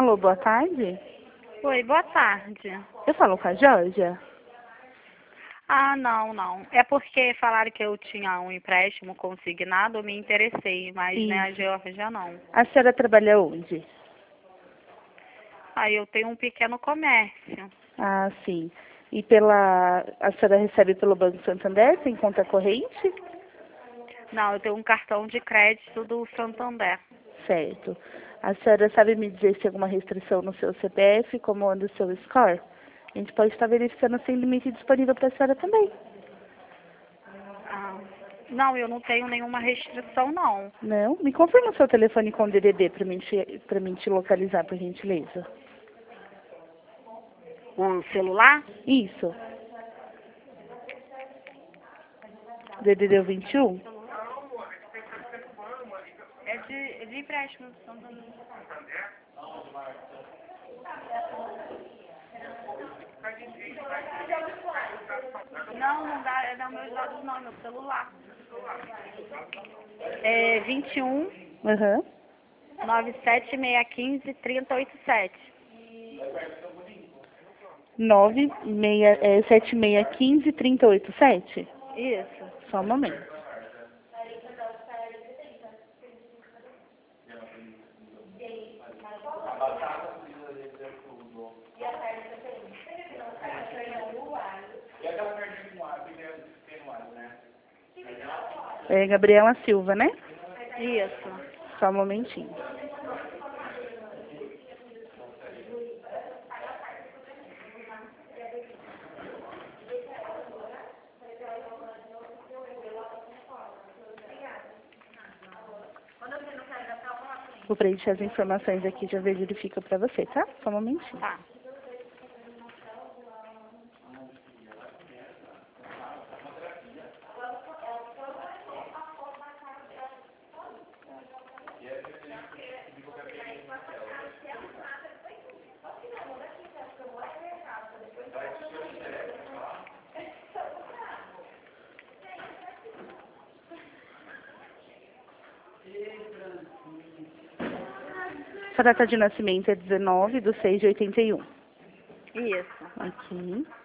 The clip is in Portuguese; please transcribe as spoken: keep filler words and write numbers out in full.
Alô, boa tarde. Oi, boa tarde. Eu falo com a Georgia. Ah, não, não. É porque falaram que eu tinha um empréstimo consignado, eu me interessei, mas né, a Isso. Georgia não. A senhora trabalha onde? Aí eu tenho um pequeno comércio. Ah, sim. E pela... a senhora recebe pelo Banco Santander? Tem conta corrente? Não, eu tenho um cartão de crédito do Santander. Certo. A senhora sabe me dizer se tem alguma restrição no seu C P F, como anda o seu score? A gente pode estar verificando sem limite disponível para a senhora também. Ah, não, eu não tenho nenhuma restrição, não. Não? Me confirma o seu telefone com D D D para mim, te- pra mim te localizar, por gentileza. O celular? Isso. D D D vinte e um? É de, é de empréstimo do Santander. Não, não dá, é dar meus dados não, é meu celular. É vinte e um, Aham. nove sete seis quinze, trinta e oito sete. nove seis, é, sete seis um cinco, três oito sete? Isso. Só um momento. É Gabriela Silva, né? Isso. Só um momentinho. Vou preencher as informações aqui, já verifico pra você, tá? Só um momentinho. Tá. Sua data de nascimento é dezenove de seis de oitenta e um. Isso. Ok.